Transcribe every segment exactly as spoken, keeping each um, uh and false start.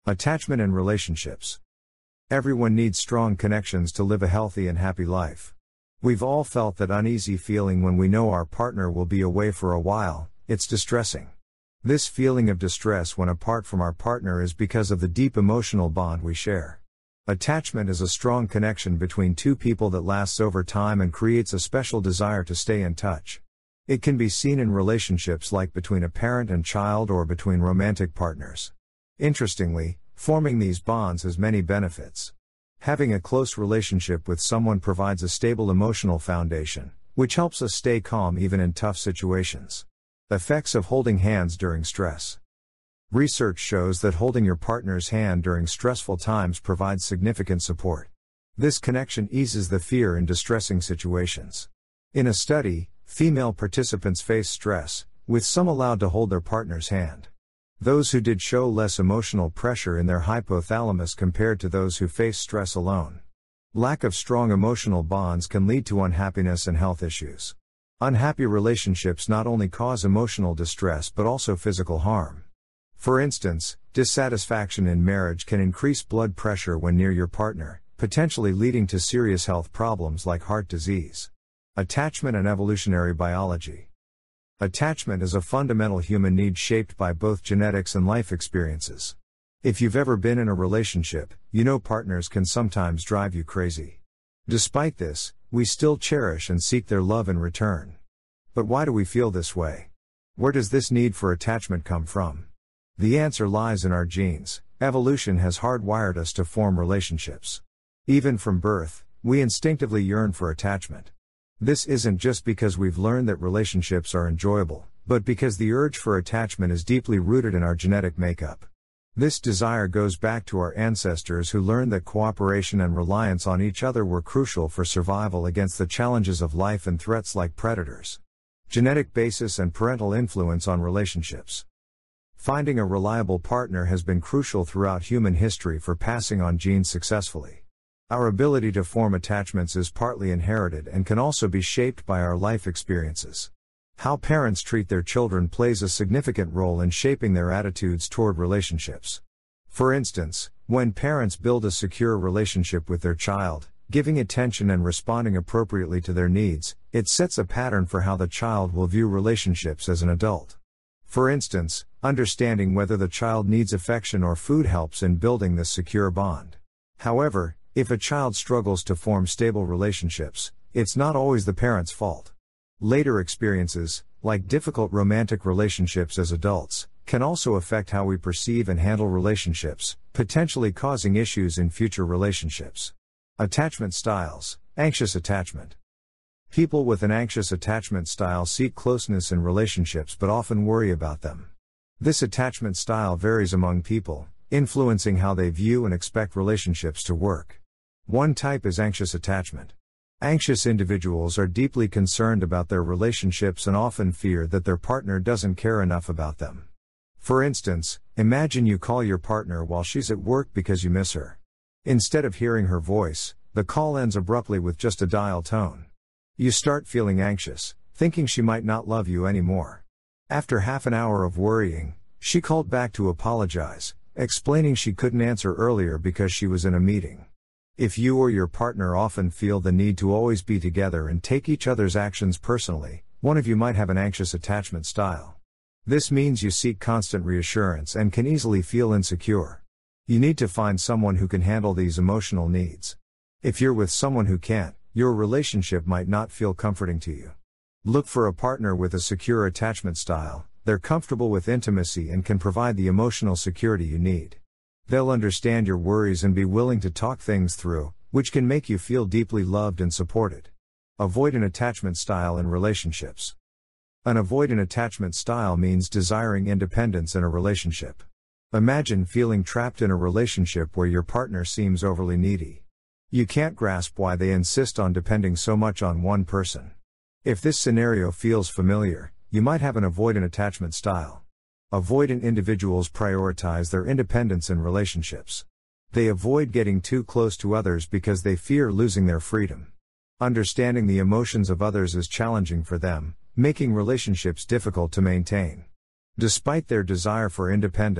Attachment in relationships. Everyone needs strong connections to live a healthy and happy life. We've all felt that uneasy feeling when we know our partner will be away for a while. It's distressing. This feeling of distress when apart from our partner is because of the deep emotional bond we share. Attachment is a strong connection between two people that lasts over time and creates a special desire to stay in touch. It can be seen in relationships like between a parent and child or between romantic partners. Interestingly, forming these bonds has many benefits. Having a close relationship with someone provides a stable emotional foundation, which helps us stay calm even in tough situations. Effects of holding hands during stress. Research shows that holding your partner's hand during stressful times provides significant support. This connection eases the fear in distressing situations. In a study, female participants faced stress, with some allowed to hold their partner's hand. Those who did show less emotional pressure in their hypothalamus compared to those who faced stress alone. Lack of strong emotional bonds can lead to unhappiness and health issues. Unhappy relationships not only cause emotional distress but also physical harm. For instance, dissatisfaction in marriage can increase blood pressure when near your partner, potentially leading to serious health problems like heart disease. Attachment and evolutionary biology. Attachment is a fundamental human need shaped by both genetics and life experiences. If you've ever been in a relationship, you know partners can sometimes drive you crazy. Despite this, we still cherish and seek their love in return. But why do we feel this way? Where does this need for attachment come from? The answer lies in our genes. Evolution has hardwired us to form relationships. Even from birth, we instinctively yearn for attachment. This isn't just because we've learned that relationships are enjoyable, but because the urge for attachment is deeply rooted in our genetic makeup. This desire goes back to our ancestors who learned that cooperation and reliance on each other were crucial for survival against the challenges of life and threats like predators. Genetic basis and parental influence on relationships. Finding a reliable partner has been crucial throughout human history for passing on genes successfully. Our ability to form attachments is partly inherited and can also be shaped by our life experiences. How parents treat their children plays a significant role in shaping their attitudes toward relationships. For instance, when parents build a secure relationship with their child, giving attention and responding appropriately to their needs, it sets a pattern for how the child will view relationships as an adult. For instance, understanding whether the child needs affection or food helps in building this secure bond. However, if a child struggles to form stable relationships, it's not always the parent's fault. Later experiences, like difficult romantic relationships as adults, can also affect how we perceive and handle relationships, potentially causing issues in future relationships. Attachment styles. Anxious attachment. People with an anxious attachment style seek closeness in relationships but often worry about them. This attachment style varies among people, influencing how they view and expect relationships to work. One type is anxious attachment. Anxious individuals are deeply concerned about their relationships and often fear that their partner doesn't care enough about them. For instance, imagine you call your partner while she's at work because you miss her. Instead of hearing her voice, the call ends abruptly with just a dial tone. You start feeling anxious, thinking she might not love you anymore. After half an hour of worrying, she called back to apologize, explaining she couldn't answer earlier because she was in a meeting. If you or your partner often feel the need to always be together and take each other's actions personally, one of you might have an anxious attachment style. This means you seek constant reassurance and can easily feel insecure. You need to find someone who can handle these emotional needs. If you're with someone who can't, your relationship might not feel comforting to you. Look for a partner with a secure attachment style. They're comfortable with intimacy and can provide the emotional security you need. They'll understand your worries and be willing to talk things through, which can make you feel deeply loved and supported. Avoid an attachment style in relationships. An avoidant attachment style means desiring independence in a relationship. Imagine feeling trapped in a relationship where your partner seems overly needy. You can't grasp why they insist on depending so much on one person. If this scenario feels familiar, you might have an avoidant attachment style. Avoidant individuals prioritize their independence in relationships. They avoid getting too close to others because they fear losing their freedom. Understanding the emotions of others is challenging for them, making relationships difficult to maintain. Despite their desire for independence,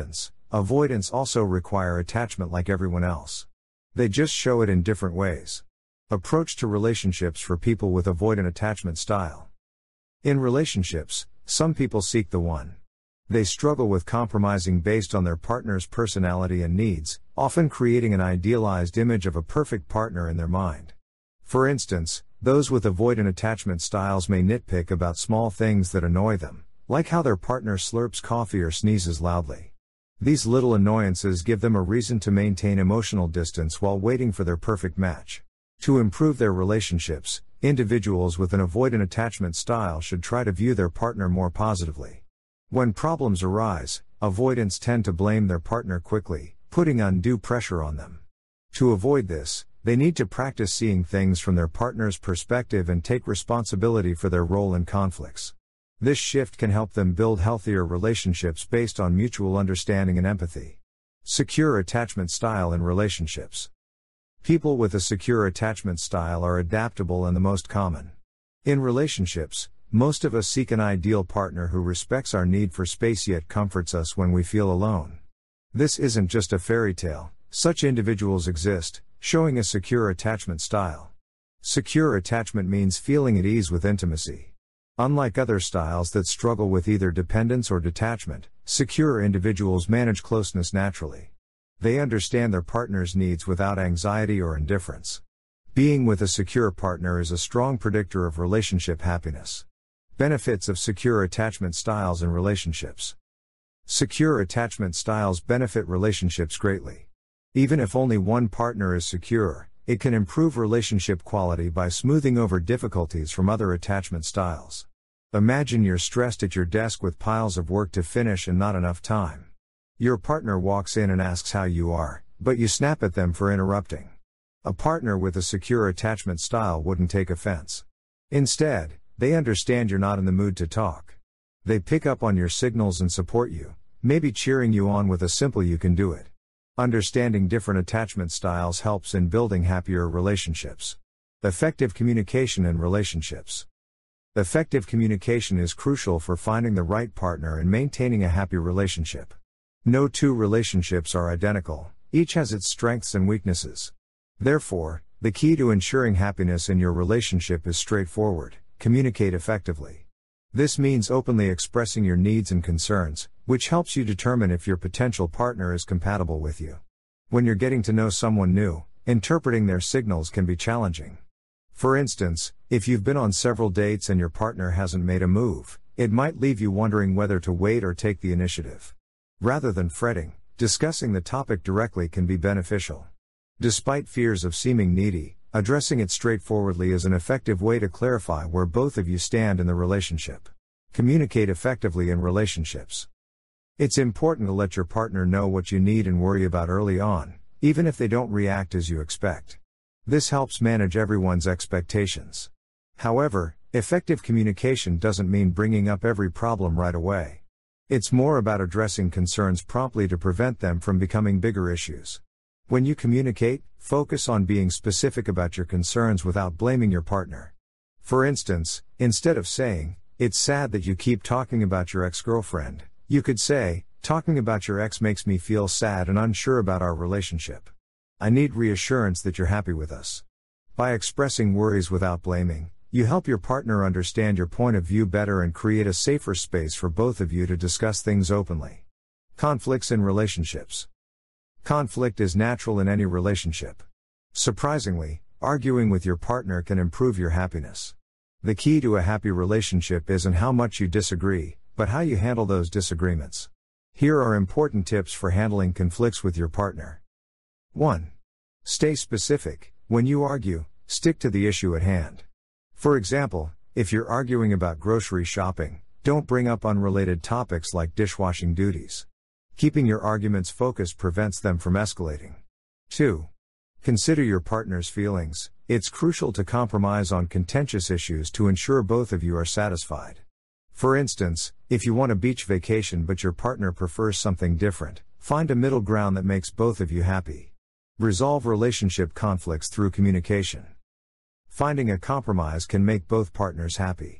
Avoidants also require attachment like everyone else. They just show it in different ways. Approach to relationships for people with avoidant attachment style. In relationships, some people seek the one. They struggle with compromising based on their partner's personality and needs, often creating an idealized image of a perfect partner in their mind. For instance, those with avoidant attachment styles may nitpick about small things that annoy them, like how their partner slurps coffee or sneezes loudly. These little annoyances give them a reason to maintain emotional distance while waiting for their perfect match. To improve their relationships, individuals with an avoidant attachment style should try to view their partner more positively. When problems arise, avoidants tend to blame their partner quickly, putting undue pressure on them. To avoid this, they need to practice seeing things from their partner's perspective and take responsibility for their role in conflicts. This shift can help them build healthier relationships based on mutual understanding and empathy. Secure attachment style in relationships. People with a secure attachment style are adaptable and the most common. In relationships, most of us seek an ideal partner who respects our need for space yet comforts us when we feel alone. This isn't just a fairy tale, such individuals exist, showing a secure attachment style. Secure attachment means feeling at ease with intimacy. Unlike other styles that struggle with either dependence or detachment, secure individuals manage closeness naturally. They understand their partner's needs without anxiety or indifference. Being with a secure partner is a strong predictor of relationship happiness. Benefits of secure attachment styles in relationships. Secure attachment styles benefit relationships greatly. Even if only one partner is secure, it can improve relationship quality by smoothing over difficulties from other attachment styles. Imagine you're stressed at your desk with piles of work to finish and not enough time. Your partner walks in and asks how you are, but you snap at them for interrupting. A partner with a secure attachment style wouldn't take offense. Instead, they understand you're not in the mood to talk. They pick up on your signals and support you, maybe cheering you on with a simple "you can do it." Understanding different attachment styles helps in building happier relationships. Effective communication in relationships. Effective communication is crucial for finding the right partner and maintaining a happy relationship. No two relationships are identical, each has its strengths and weaknesses. Therefore, the key to ensuring happiness in your relationship is straightforward: communicate effectively. This means openly expressing your needs and concerns, which helps you determine if your potential partner is compatible with you. When you're getting to know someone new, interpreting their signals can be challenging. For instance, if you've been on several dates and your partner hasn't made a move, it might leave you wondering whether to wait or take the initiative. Rather than fretting, discussing the topic directly can be beneficial. Despite fears of seeming needy, addressing it straightforwardly is an effective way to clarify where both of you stand in the relationship. Communicate effectively in relationships. It's important to let your partner know what you need and worry about early on, even if they don't react as you expect. This helps manage everyone's expectations. However, effective communication doesn't mean bringing up every problem right away. It's more about addressing concerns promptly to prevent them from becoming bigger issues. When you communicate, focus on being specific about your concerns without blaming your partner. For instance, instead of saying, "It's sad that you keep talking about your ex-girlfriend," you could say, "Talking about your ex makes me feel sad and unsure about our relationship. I need reassurance that you're happy with us." By expressing worries without blaming, you help your partner understand your point of view better and create a safer space for both of you to discuss things openly. Conflicts in relationships. Conflict is natural in any relationship. Surprisingly, arguing with your partner can improve your happiness. The key to a happy relationship isn't how much you disagree, but how you handle those disagreements. Here are important tips for handling conflicts with your partner. one. Stay specific. When you argue, stick to the issue at hand. For example, if you're arguing about grocery shopping, don't bring up unrelated topics like dishwashing duties. Keeping your arguments focused prevents them from escalating. two. Consider your partner's feelings. It's crucial to compromise on contentious issues to ensure both of you are satisfied. For instance, if you want a beach vacation but your partner prefers something different, find a middle ground that makes both of you happy. Resolve relationship conflicts through communication. Finding a compromise can make both partners happy.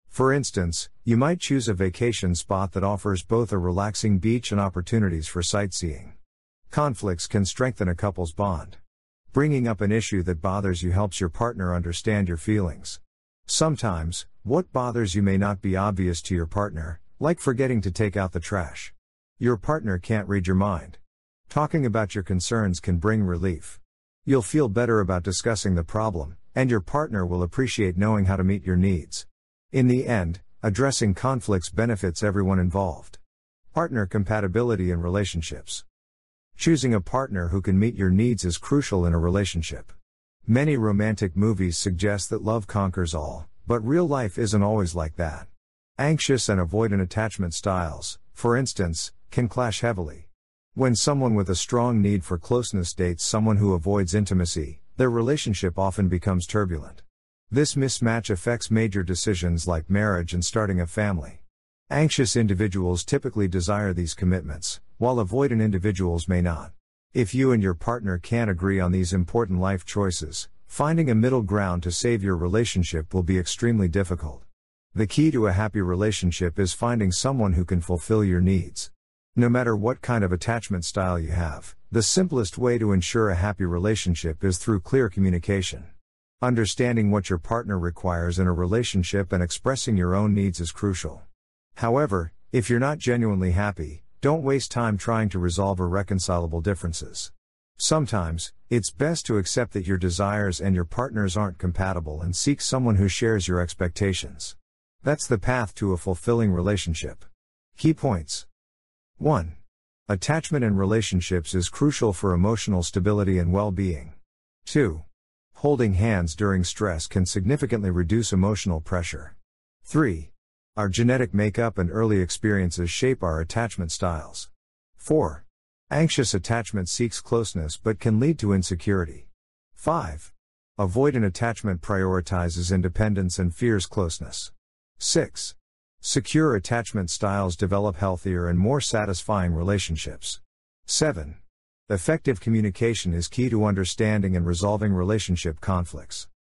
For instance, you might choose a vacation spot that offers both a relaxing beach and opportunities for sightseeing. Conflicts can strengthen a couple's bond. Bringing up an issue that bothers you helps your partner understand your feelings. Sometimes, what bothers you may not be obvious to your partner, like forgetting to take out the trash. Your partner can't read your mind. Talking about your concerns can bring relief. You'll feel better about discussing the problem, and your partner will appreciate knowing how to meet your needs. In the end, addressing conflicts benefits everyone involved. Partner compatibility in relationships. Choosing a partner who can meet your needs is crucial in a relationship. Many romantic movies suggest that love conquers all, but real life isn't always like that. Anxious and avoidant attachment styles, for instance, can clash heavily. When someone with a strong need for closeness dates someone who avoids intimacy, their relationship often becomes turbulent. This mismatch affects major decisions like marriage and starting a family. Anxious individuals typically desire these commitments, while avoidant individuals may not. If you and your partner can't agree on these important life choices, finding a middle ground to save your relationship will be extremely difficult. The key to a happy relationship is finding someone who can fulfill your needs. No matter what kind of attachment style you have, the simplest way to ensure a happy relationship is through clear communication. Understanding what your partner requires in a relationship and expressing your own needs is crucial. However, if you're not genuinely happy, don't waste time trying to resolve irreconcilable differences. Sometimes, it's best to accept that your desires and your partner's aren't compatible and seek someone who shares your expectations. That's the path to a fulfilling relationship. Key points. one. Attachment in relationships is crucial for emotional stability and well-being. two. Holding hands during stress can significantly reduce emotional pressure. three. Our genetic makeup and early experiences shape our attachment styles. four. Anxious attachment seeks closeness but can lead to insecurity. five. Avoidant attachment prioritizes independence and fears closeness. six. Secure attachment styles develop healthier and more satisfying relationships. seven. Effective communication is key to understanding and resolving relationship conflicts.